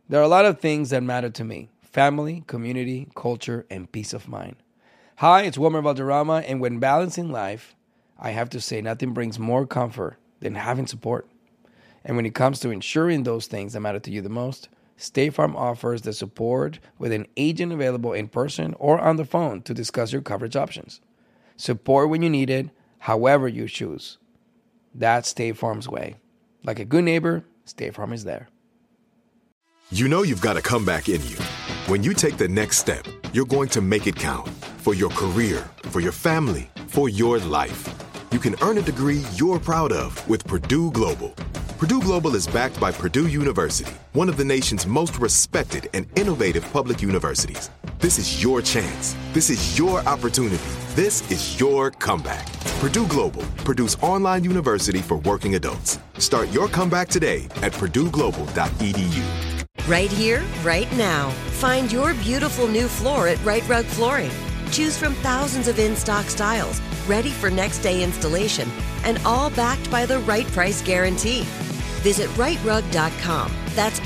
There are a lot of things that matter to me: family, community, culture, and peace of mind. Hi, it's Wilmer Valderrama, and when balancing life, I have to say nothing brings more comfort than having support. And when it comes to ensuring those things that matter to you the most, State Farm offers the support with an agent available in person or on the phone to discuss your coverage options. Support when you need it, however you choose. That's State Farm's way. Like a good neighbor, State Farm is there. You know you've got a comeback in you. When you take the next step, you're going to make it count. For your career, for your family, for your life. You can earn a degree you're proud of with Purdue Global. Purdue Global is backed by Purdue University, one of the nation's most respected and innovative public universities. This is your chance. This is your opportunity. This is your comeback. Purdue Global, Purdue's online university for working adults. Start your comeback today at purdueglobal.edu. Right here, right now. Find your beautiful new floor at Right Rug Flooring. Choose from thousands of in-stock styles, ready for next day installation, and all backed by the right price guarantee. Visit rightrug.com. That's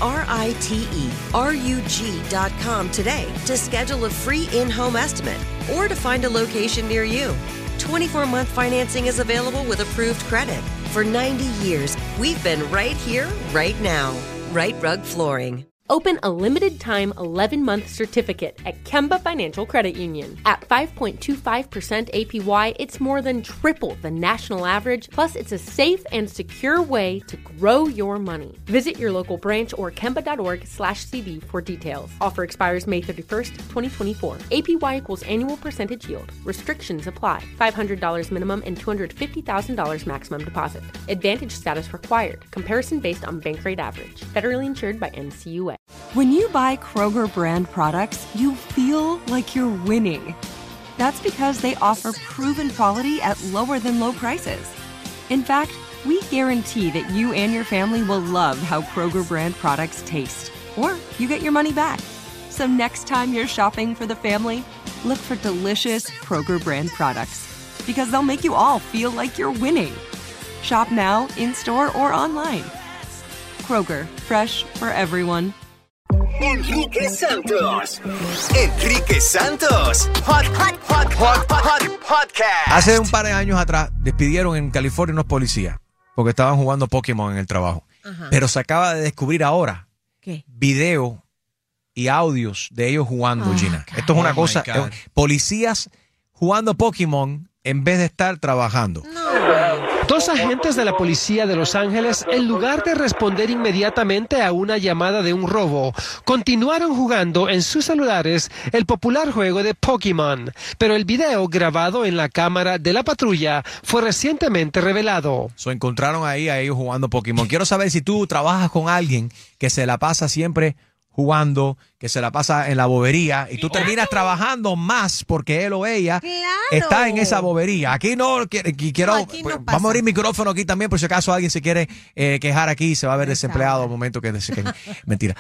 RITERUG.com today to schedule a free in-home estimate or to find a location near you. 24-month financing is available with approved credit. For 90 years, we've been right here, right now. Right Rug Flooring. Open a limited-time 11-month certificate at Kemba Financial Credit Union. At 5.25% APY, it's more than triple the national average, plus it's a safe and secure way to grow your money. Visit your local branch or kemba.org/CD for details. Offer expires May 31st, 2024. APY equals annual percentage yield. Restrictions apply. $500 minimum and $250,000 maximum deposit. Advantage status required. Comparison based on bank rate average. Federally insured by NCUA. When you buy Kroger brand products, you feel like you're winning. That's because they offer proven quality at lower than low prices. In fact, we guarantee that you and your family will love how Kroger brand products taste, or you get your money back. So next time you're shopping for the family, look for delicious Kroger brand products, because they'll make you all feel like you're winning. Shop now, in-store, or online. Kroger, fresh for everyone. Enrique Santos. Enrique Santos. Hot Podcast. Hace un par de años atrás despidieron en California unos policías porque estaban jugando Pokémon en el trabajo. Ajá. Pero se acaba de descubrir ahora video y audios de ellos jugando, Gina. Esto es una cosa, policías jugando Pokémon en vez de estar trabajando. Dos agentes de la policía de Los Ángeles, en lugar de responder inmediatamente a una llamada de un robo, continuaron jugando en sus celulares el popular juego de Pokémon. Pero el video grabado en la cámara de la patrulla fue recientemente revelado. Encontraron ahí a ellos jugando Pokémon. Quiero saber si tú trabajas con alguien que se la pasa siempre jugando, que se la pasa en la bobería y tú terminas trabajando más porque él o ella está en esa bobería. Aquí no quiero, aquí no vamos a abrir micrófono aquí también por si acaso alguien se quiere quejar aquí, se va a ver desempleado al momento que mentira.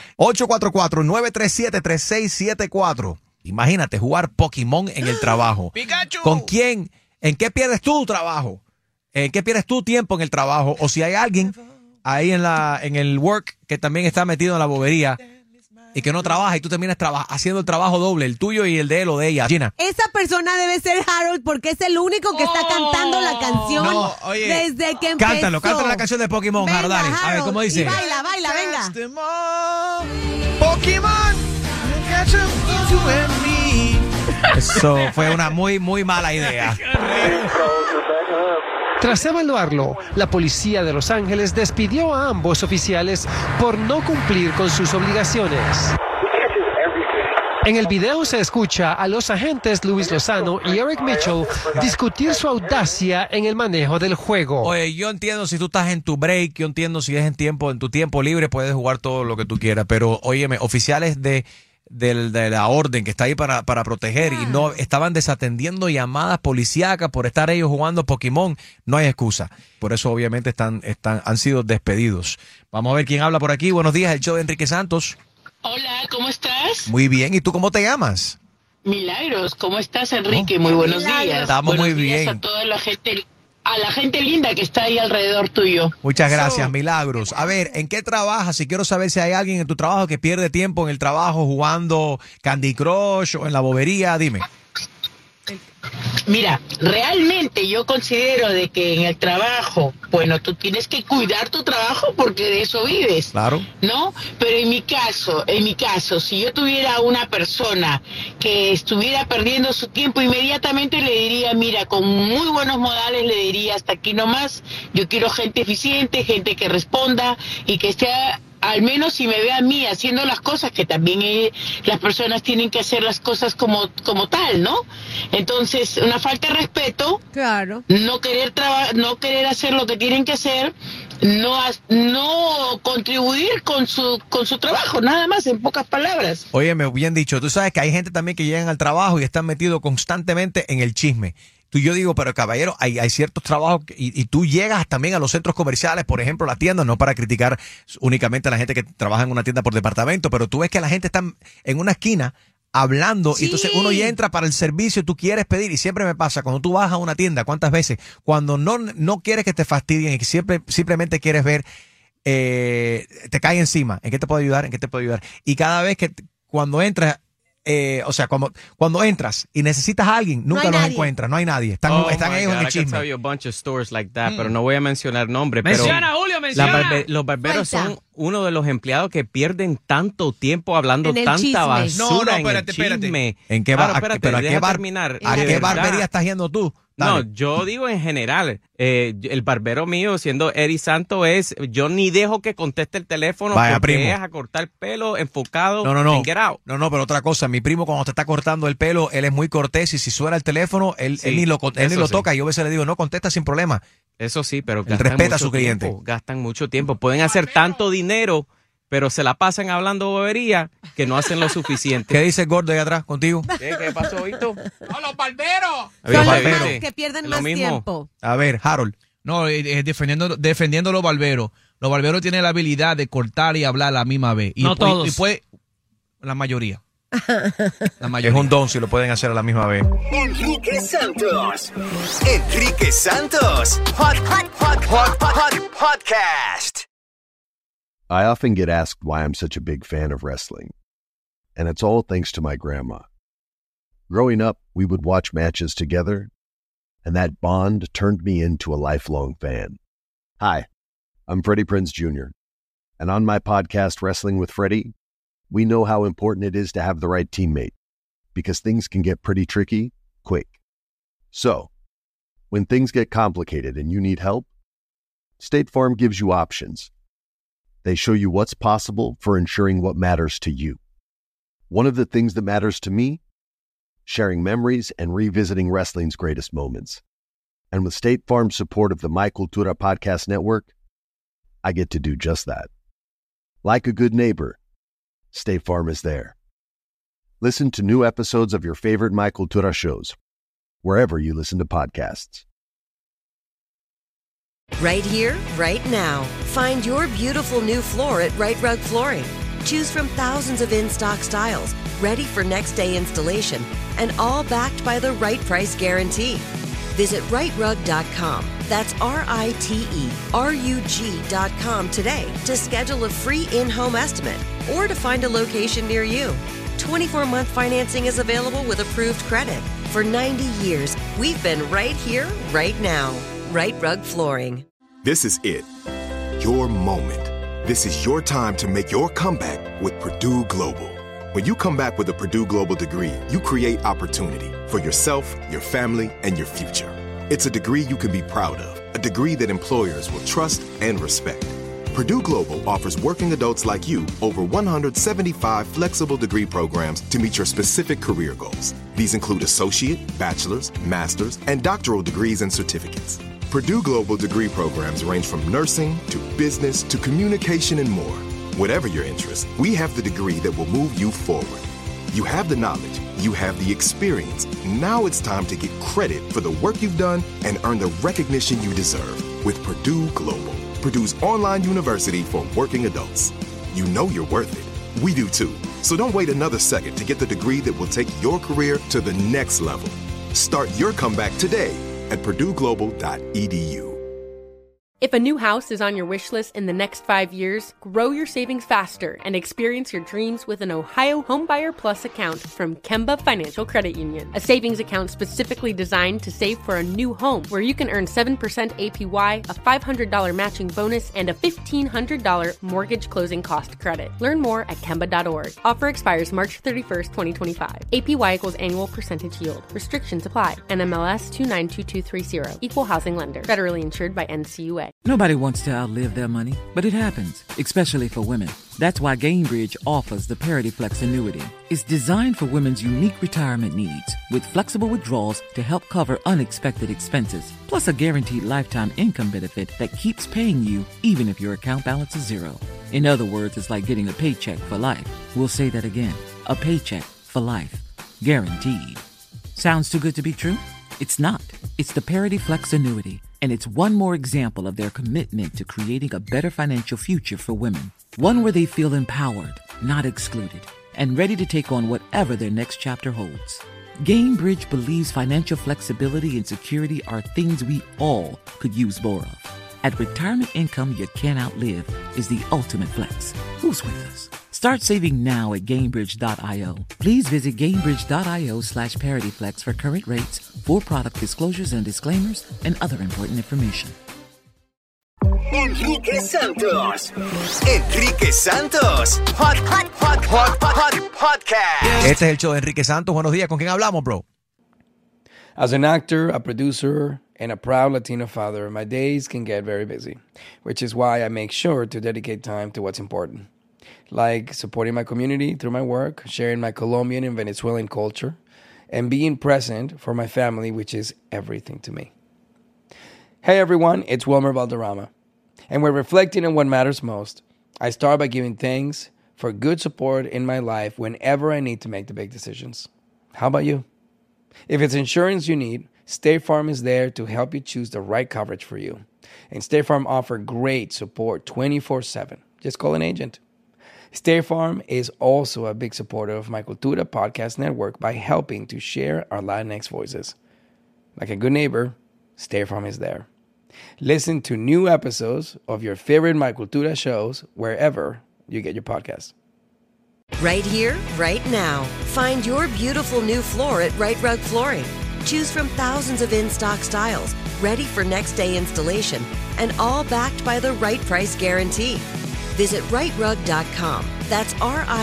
844-937-3674. Imagínate jugar Pokémon en el trabajo. ¡Pikachu! ¿Con quién? ¿En qué pierdes tu trabajo? ¿En qué pierdes tu tiempo en el trabajo? O si hay alguien ahí en el work que también está metido en la bobería y que no trabaja y tú terminas haciendo el trabajo doble, el tuyo y el de él o de ella. Gina. Esa persona debe ser Harold porque es el único que está cantando la canción desde que empezó. Cántalo la canción de Pokémon, Harold, dale. A ver, ¿cómo dice? Y baila, venga. Pokémon. Eso fue una muy, muy mala idea. Tras evaluarlo, la policía de Los Ángeles despidió a ambos oficiales por no cumplir con sus obligaciones. En el video se escucha a los agentes Luis Lozano y Eric Mitchell discutir su audacia en el manejo del juego. Oye, yo entiendo si tú estás en tu break, yo entiendo si es en tu tiempo libre, puedes jugar todo lo que tú quieras, pero óyeme, oficiales de la orden que está ahí para proteger y no estaban desatendiendo llamadas policíacas por estar ellos jugando Pokémon, no hay excusa. Por eso obviamente han sido despedidos. Vamos a ver quién habla por aquí. Buenos días, el show de Enrique Santos. Hola, ¿cómo estás? Muy bien, ¿y tú cómo te llamas? Milagros, ¿cómo estás, Enrique? Muy buenos días. Estamos muy bien. A toda la gente a la gente linda que está ahí alrededor tuyo. Muchas gracias, Milagros. A ver, ¿en qué trabajas? Si quiero saber si hay alguien en tu trabajo que pierde tiempo en el trabajo jugando Candy Crush o en la bobería, dime. Mira, realmente yo considero de que en el trabajo, bueno, tú tienes que cuidar tu trabajo porque de eso vives. Claro. ¿No? Pero en mi caso, si yo tuviera una persona que estuviera perdiendo su tiempo, inmediatamente le diría, mira, con muy buenos modales le diría, hasta aquí nomás, yo quiero gente eficiente, gente que responda y que esté... Al menos si me ve a mí haciendo las cosas, que también las personas tienen que hacer las cosas como tal, ¿no? Entonces, una falta de respeto, claro, no querer hacer lo que tienen que hacer, no contribuir con su trabajo, nada más, en pocas palabras. Óyeme, bien dicho, tú sabes que hay gente también que llegan al trabajo y están metidos constantemente en el chisme. Yo digo, pero caballero, hay ciertos trabajos y tú llegas también a los centros comerciales, por ejemplo, la tienda, no para criticar únicamente a la gente que trabaja en una tienda por departamento, pero tú ves que la gente está en una esquina hablando, sí. Y entonces uno ya entra para el servicio, tú quieres pedir, y siempre me pasa, cuando tú vas a una tienda, ¿cuántas veces? Cuando no quieres que te fastidien y que simplemente quieres ver, te cae encima, ¿en qué te puedo ayudar? ¿En qué te puedo ayudar? Y cada vez que cuando entras, cuando entras y necesitas a alguien, nunca los encuentras, no hay nadie. Están ellos en el chisme. I can tell you a bunch of stores like that, pero no voy a mencionar nombres. Menciona, pero Julio, menciona. Los barberos son uno de los empleados que pierden tanto tiempo hablando tanta chisme. basura espérate. chisme. ¿En qué pero ¿a qué barbería estás yendo tú? Dale. No, yo digo en general, el barbero mío, siendo Eddie Santo, yo ni dejo que conteste el teléfono. Vaya, porque primo. es a cortar pelo enfocado No. en get out. No, pero otra cosa, mi primo cuando te está cortando el pelo, él es muy cortés y si suena el teléfono, él ni lo toca y yo a veces le digo, no, contesta sin problema. Eso sí, pero él respeta a su cliente. Gastan mucho tiempo, pueden hacer tanto dinero, pero se la pasan hablando bobería que no hacen lo suficiente. ¿Qué dice el gordo ahí atrás contigo? ¿Qué pasó, Hito? ¡No, los barberos! Son los que pierden más tiempo. A ver, Harold. No, defendiendo los barberos. Los barberos tienen la habilidad de cortar y hablar a la misma vez. No todos. Y pues, la mayoría. Es un don si lo pueden hacer a la misma vez. Enrique Santos. Podcast. I often get asked why I'm such a big fan of wrestling, and it's all thanks to my grandma. Growing up, we would watch matches together, and that bond turned me into a lifelong fan. Hi, I'm Freddie Prinze Jr., and on my podcast, Wrestling with Freddie, we know how important it is to have the right teammate, because things can get pretty tricky quick. So, when things get complicated and you need help, State Farm gives you options. They show you what's possible for ensuring what matters to you. One of the things that matters to me, sharing memories and revisiting wrestling's greatest moments. And with State Farm's support of the My Cultura Podcast Network, I get to do just that. Like a good neighbor, State Farm is there. Listen to new episodes of your favorite My Cultura shows, wherever you listen to podcasts. Right here, right now. Find your beautiful new floor at Right Rug Flooring. Choose from thousands of in-stock styles, ready for next day installation, and all backed by the right price guarantee. Visit rightrug.com. That's RITERUG.com today to schedule a free in-home estimate or to find a location near you. 24-month financing is available with approved credit. For 90 years, we've been right here, right now. Right Rug Flooring. This is it. Your moment. This is your time to make your comeback with Purdue Global. When you come back with a Purdue Global degree, you create opportunity for yourself, your family, and your future. It's a degree you can be proud of, a degree that employers will trust and respect. Purdue Global offers working adults like you over 175 flexible degree programs to meet your specific career goals. These include associate, bachelor's, master's, and doctoral degrees and certificates. Purdue Global degree programs range from nursing to business to communication and more. Whatever your interest, we have the degree that will move you forward. You have the knowledge, you have the experience. Now it's time to get credit for the work you've done and earn the recognition you deserve with Purdue Global, Purdue's online university for working adults. You know you're worth it. We do too. So don't wait another second to get the degree that will take your career to the next level. Start your comeback today at purdueglobal.edu. If a new house is on your wish list in the next 5 years, grow your savings faster and experience your dreams with an Ohio Homebuyer Plus account from Kemba Financial Credit Union. A savings account specifically designed to save for a new home where you can earn 7% APY, a $500 matching bonus, and a $1,500 mortgage closing cost credit. Learn more at Kemba.org. Offer expires March 31st, 2025. APY equals annual percentage yield. Restrictions apply. NMLS 292230. Equal housing lender. Federally insured by NCUA. Nobody wants to outlive their money, but it happens, especially for women. That's why Gainbridge offers the Parity Flex annuity. It's designed for women's unique retirement needs, with flexible withdrawals to help cover unexpected expenses, plus a guaranteed lifetime income benefit that keeps paying you even if your account balance is zero. In other words, it's like getting a paycheck for life. We'll say that again. A paycheck for life. Guaranteed. Sounds too good to be true? It's not. It's the Parity Flex annuity. And it's one more example of their commitment to creating a better financial future for women. One where they feel empowered, not excluded, and ready to take on whatever their next chapter holds. Gainbridge believes financial flexibility and security are things we all could use more of. At retirement income you can't outlive is the ultimate flex. Who's with us? Start saving now at Gainbridge.io. Please visit Gainbridge.io/ParityFlex for current rates, for product disclosures and disclaimers, and other important information. Enrique Santos. Enrique Santos. Podcast. Este es el show de Enrique Santos. Buenos días. ¿Con quién hablamos, bro? As an actor, a producer, and a proud Latino father, my days can get very busy, which is why I make sure to dedicate time to what's important. Like supporting my community through my work, sharing my Colombian and Venezuelan culture, and being present for my family, which is everything to me. Hey everyone, it's Wilmer Valderrama. And we're reflecting on what matters most. I start by giving thanks for good support in my life whenever I need to make the big decisions. How about you? If it's insurance you need, State Farm is there to help you choose the right coverage for you. And State Farm offers great support 24/7. Just call an agent. State Farm is also a big supporter of my Cultura podcast network by helping to share our Latinx voices. Like a good neighbor, State Farm is there. Listen to new episodes of your favorite My Cultura shows wherever you get your podcasts. Right here, right now. Find your beautiful new floor at Right Rug Flooring. Choose from thousands of in-stock styles, ready for next day installation, and all backed by the right price guarantee. Visit rightrug.com. That's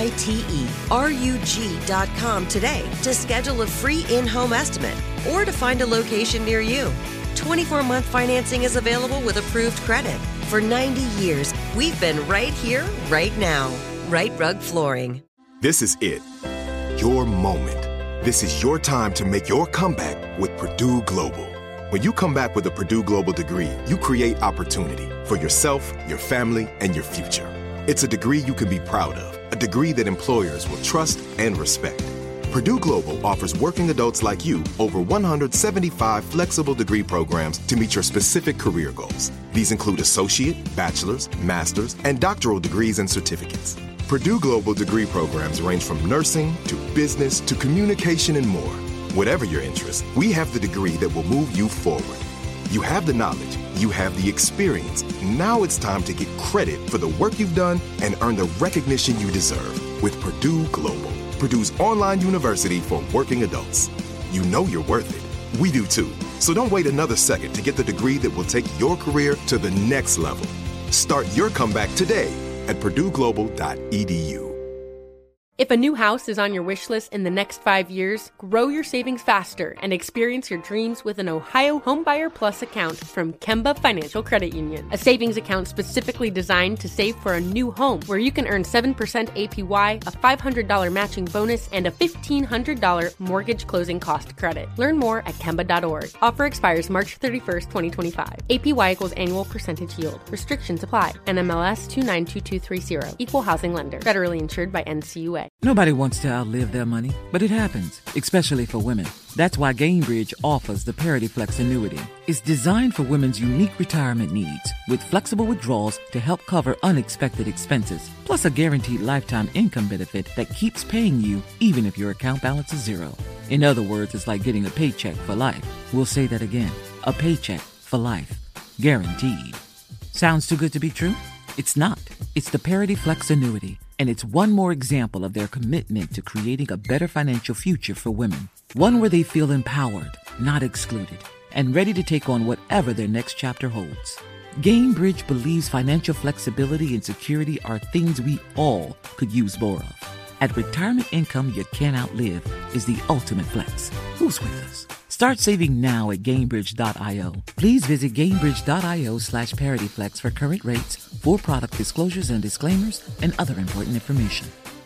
RITERUG.com today to schedule a free in-home estimate or to find a location near you. 24-month financing is available with approved credit. For 90 years, we've been right here, right now. Right Rug Flooring. This is it. Your moment. This is your time to make your comeback with Purdue Global. When you come back with a Purdue Global degree, you create opportunity for yourself, your family, and your future. It's a degree you can be proud of, a degree that employers will trust and respect. Purdue Global offers working adults like you over 175 flexible degree programs to meet your specific career goals. These include associate, bachelor's, master's, and doctoral degrees and certificates. Purdue Global degree programs range from nursing to business to communication and more. Whatever your interest, we have the degree that will move you forward. You have the knowledge, you have the experience. Now it's time to get credit for the work you've done and earn the recognition you deserve with Purdue Global, Purdue's online university for working adults. You know you're worth it. We do too. So don't wait another second to get the degree that will take your career to the next level. Start your comeback today at purdueglobal.edu. If a new house is on your wish list in the next 5 years, grow your savings faster and experience your dreams with an Ohio Homebuyer Plus account from Kemba Financial Credit Union. A savings account specifically designed to save for a new home where you can earn 7% APY, a $500 matching bonus, and a $1,500 mortgage closing cost credit. Learn more at Kemba.org. Offer expires March 31st, 2025. APY equals annual percentage yield. Restrictions apply. NMLS 292230. Equal housing lender. Federally insured by NCUA. Nobody wants to outlive their money, but it happens, especially for women. That's why Gainbridge offers the Parity Flex annuity. It's designed for women's unique retirement needs, with flexible withdrawals to help cover unexpected expenses, plus a guaranteed lifetime income benefit that keeps paying you even if your account balance is zero. In other words, it's like getting a paycheck for life. We'll say that again. a paycheck for life. Guaranteed. Sounds too good to be true? It's not. It's the Parity Flex annuity, and it's one more example of their commitment to creating a better financial future for women. One where they feel empowered, not excluded, and ready to take on whatever their next chapter holds. Gainbridge believes financial flexibility and security are things we all could use more of. At retirement income you can't outlive is the ultimate flex. Who's with us? Start saving now at Gainbridge.io. Please visit Gainbridge.io/ParityFlex for current rates, for product disclosures and disclaimers, and other important information.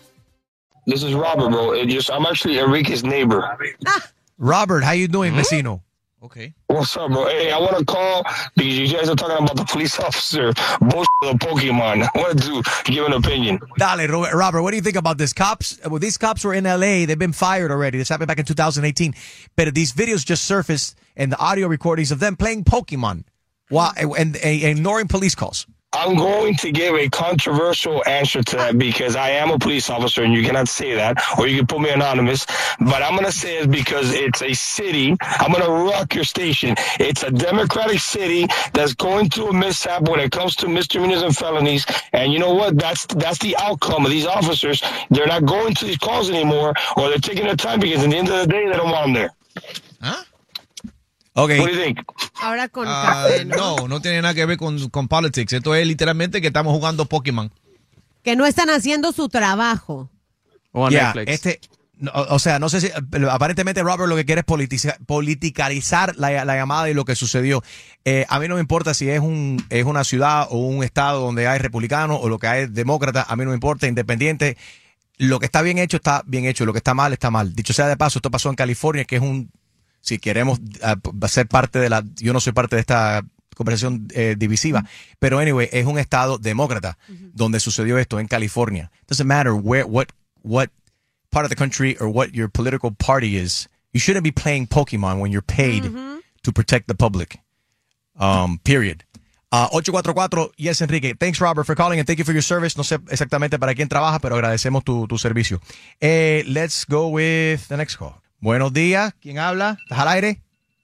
This is Robert, bro. I'm actually Enrique's neighbor. Robert, how you doing, vecino? Okay. What's up, bro? Hey, I want to call because you guys are talking about the police officer bullshit the Pokemon. I want to give an opinion. Dale, Robert, what do you think about this? Well, these cops were in L.A. They've been fired already. This happened back in 2018. But these videos just surfaced and the audio recordings of them playing Pokemon while and ignoring police calls. I'm going to give a controversial answer to that because I am a police officer and you cannot say that, or you can put me anonymous, but I'm going to say it because it's a city. I'm going to rock your station. It's a democratic city that's going through a mishap when it comes to misdemeanors and felonies. And you know what? That's the outcome of these officers. They're not going to these calls anymore, or they're taking their time because at the end of the day, they don't want them there. ¿Ah? Okay. What do you think? Ahora con café, ¿no? No tiene nada que ver con politics. Esto es literalmente que estamos jugando Pokémon. Que no están haciendo su trabajo. O Netflix. O sea, no sé si aparentemente Robert lo que quiere es politicalizar la llamada y lo que sucedió. A mí no me importa si es una ciudad o un estado donde hay republicanos o lo que hay demócratas. A mí no me importa, independiente. Lo que está bien hecho, está bien hecho. Lo que está mal, está mal. Dicho sea de paso, esto pasó en California, que es si queremos ser parte de yo no soy parte de esta conversación divisiva, pero anyway, es un estado demócrata donde sucedió esto, en California. Doesn't matter what part of the country or what your political party is. You shouldn't be playing Pokemon when you're paid to protect the public. Period. 844, yes, Enrique. Thanks, Robert, for calling and thank you for your service. No sé exactamente para quién trabaja, pero agradecemos tu servicio. Let's go with the next call. Buenos días, ¿quién habla? ¿Estás al aire?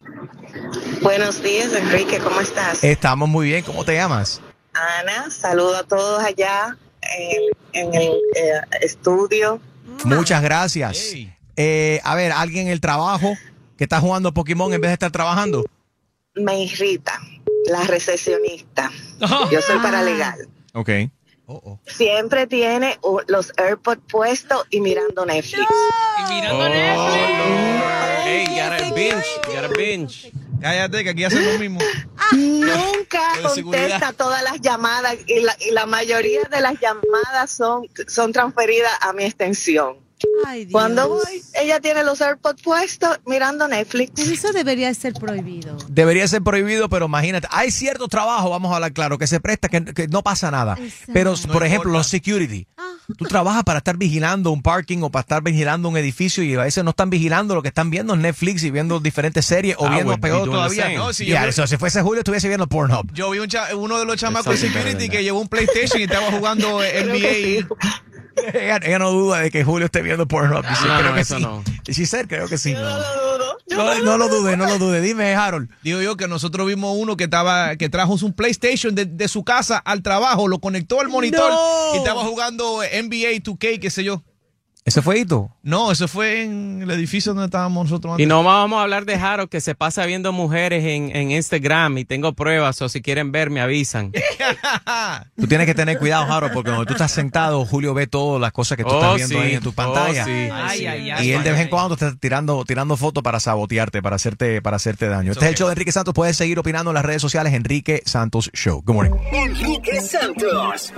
Buenos días, Enrique, ¿cómo estás? Estamos muy bien, ¿cómo te llamas? Ana, saludo a todos allá en el estudio. Muchas gracias. A ver, ¿alguien en el trabajo que está jugando Pokémon en vez de estar trabajando? Me irrita, la recepcionista. Yo soy paralegal. Ok. Siempre tiene los AirPods puestos y mirando Netflix. Y mirando Netflix. Hey, got a binge. Cállate, que aquí hacen lo mismo. Nunca contesta todas las llamadas y la mayoría de las llamadas son transferidas a mi extensión. Ay, Dios. Cuando voy, ella tiene los AirPods puestos mirando Netflix. Pero eso debería ser prohibido. Debería ser prohibido, pero imagínate, hay cierto trabajo, vamos a hablar claro, que se presta, que no pasa nada. Exacto. Pero, por ejemplo, los security. Tú trabajas para estar vigilando un parking o para estar vigilando un edificio y a veces no están vigilando, lo que están viendo es Netflix y viendo diferentes series o viendo peor todavía. No, si fuese Julio estuviese viendo Pornhub. Yo vi uno de los chamacos de security que llevó un PlayStation y estaba jugando NBA. Ella no duda de que Julio esté viendo Pornhub. Creo que sí. Giselle, creo que sí. No lo dude. Dime, Harold. Digo yo que nosotros vimos uno que trajo un PlayStation de su casa al trabajo, lo conectó al monitor y estaba jugando NBA 2K, qué sé yo. ¿Ese fue Hito? No, eso fue en el edificio donde estábamos nosotros antes. Y no vamos a hablar de Harold, que se pasa viendo mujeres en Instagram y tengo pruebas, o si quieren ver me avisan. Tú tienes que tener cuidado, Harold, porque cuando tú estás sentado, Julio ve todas las cosas que tú estás viendo ahí en tu pantalla. Y él de vez en cuando está tirando fotos para sabotearte, para hacerte daño. Este es el show de Enrique Santos. Puedes seguir opinando en las redes sociales, Enrique Santos Show. Good morning. Enrique Santos.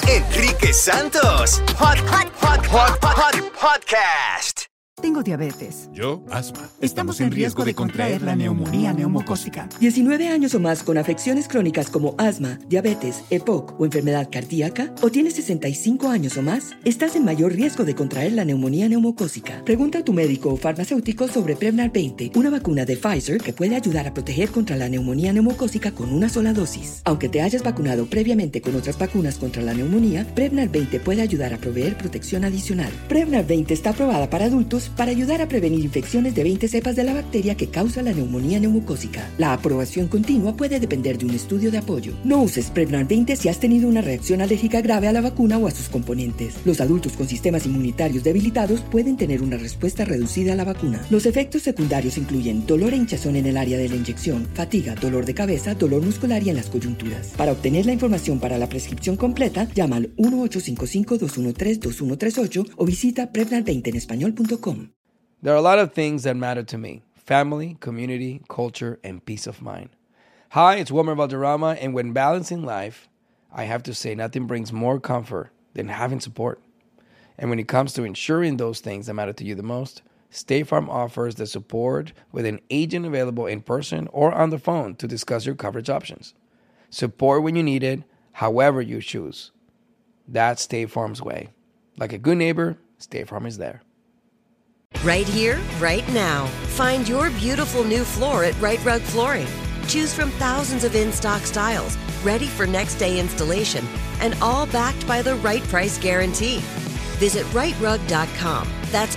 Podcast. Tengo diabetes. Yo, asma. Estamos en riesgo de contraer la neumonía neumocócica. 19 años o más con afecciones crónicas como asma, diabetes, EPOC o enfermedad cardíaca, o tienes 65 años o más, estás en mayor riesgo de contraer la neumonía neumocócica. Pregunta a tu médico o farmacéutico sobre Prevnar 20, una vacuna de Pfizer que puede ayudar a proteger contra la neumonía neumocócica con una sola dosis. Aunque te hayas vacunado previamente con otras vacunas contra la neumonía, Prevnar 20 puede ayudar a proveer protección adicional. Prevnar 20 está aprobada para adultos para ayudar a prevenir infecciones de 20 cepas de la bacteria que causa la neumonía neumocócica. La aprobación continua puede depender de un estudio de apoyo. No uses Prevnar 20 si has tenido una reacción alérgica grave a la vacuna o a sus componentes. Los adultos con sistemas inmunitarios debilitados pueden tener una respuesta reducida a la vacuna. Los efectos secundarios incluyen dolor e hinchazón en el área de la inyección, fatiga, dolor de cabeza, dolor muscular y en las coyunturas. Para obtener la información para la prescripción completa, llama al 1-855-213-2138 o visita Prevnar20enespañol.com. There are a lot of things that matter to me: family, community, culture, and peace of mind. Hi, it's Wilmer Valderrama, and when balancing life, I have to say nothing brings more comfort than having support. And when it comes to ensuring those things that matter to you the most, State Farm offers the support with an agent available in person or on the phone to discuss your coverage options. Support when you need it, however you choose. That's State Farm's way. Like a good neighbor, State Farm is there. Right here, right now. Find your beautiful new floor at Right Rug Flooring. Choose from thousands of in-stock styles, ready for next day installation, and all backed by the right price guarantee. Visit rightrug.com. That's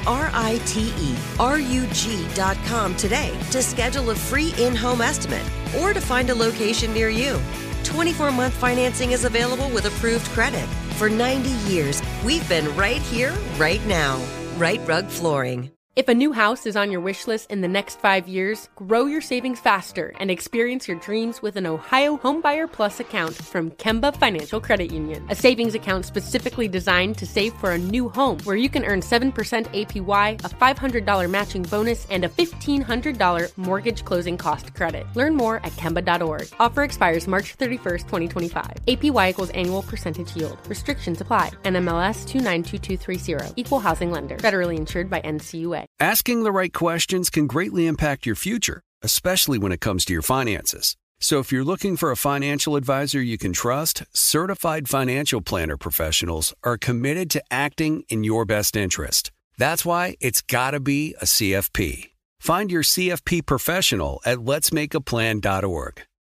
RITERUG.com today to schedule a free in-home estimate or to find a location near you. 24-month financing is available with approved credit. For 90 years, we've been right here, right now. Right Rug Flooring. If a new house is on your wish list in the next 5 years, grow your savings faster and experience your dreams with an Ohio Homebuyer Plus account from Kemba Financial Credit Union. A savings account specifically designed to save for a new home where you can earn 7% APY, a $500 matching bonus, and a $1,500 mortgage closing cost credit. Learn more at Kemba.org. Offer expires March 31st, 2025. APY equals annual percentage yield. Restrictions apply. NMLS 292230. Equal housing lender. Federally insured by NCUA. Asking the right questions can greatly impact your future, especially when it comes to your finances. So if you're looking for a financial advisor you can trust, certified financial planner professionals are committed to acting in your best interest. That's why it's got to be a CFP. Find your CFP professional at letsmakeaplan.org.